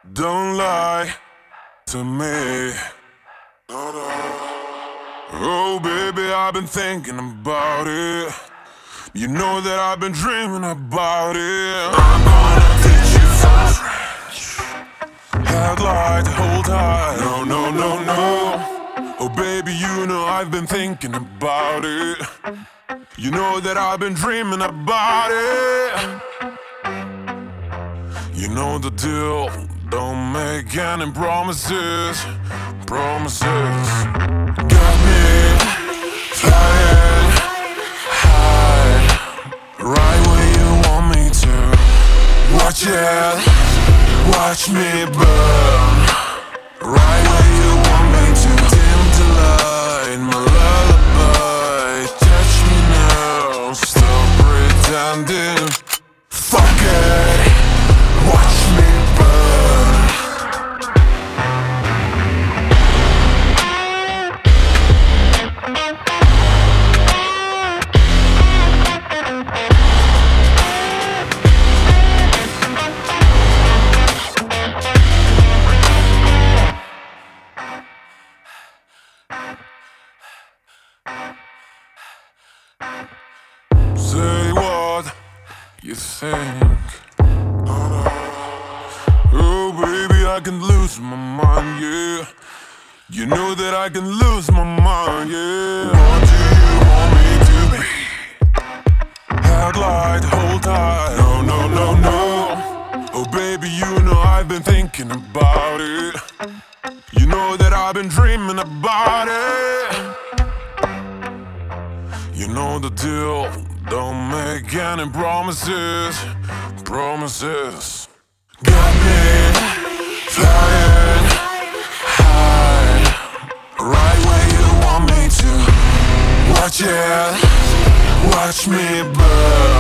Don't lie to me. Oh, baby, I've been thinking about it. You know that I've been dreaming about it. I'm gonna teach you some French. I'd like to hold tight. No, no, no, no. Oh, baby, you know I've been thinking about it. You know that I've been dreaming about it. You know the deal. Don't make any promises. Promises. Got me flying high, right where you want me to. Watch it, watch me burn, right where you want me to. Dim the light, my lullaby. Touch me now, stop pretending. Fuck it, watch me burn. Say what you think. Oh, baby, I can lose my mind, yeah. You know that I can lose my mind, yeah. What do you want me to be? I'd like to hold tight. No, no, no, no. Oh, baby, you know I've been thinking about it. You know that I've been dreaming about it. You know the deal. Don't make any promises. Promises. Got me flying high, right where you want me to. Watch it, watch me burn.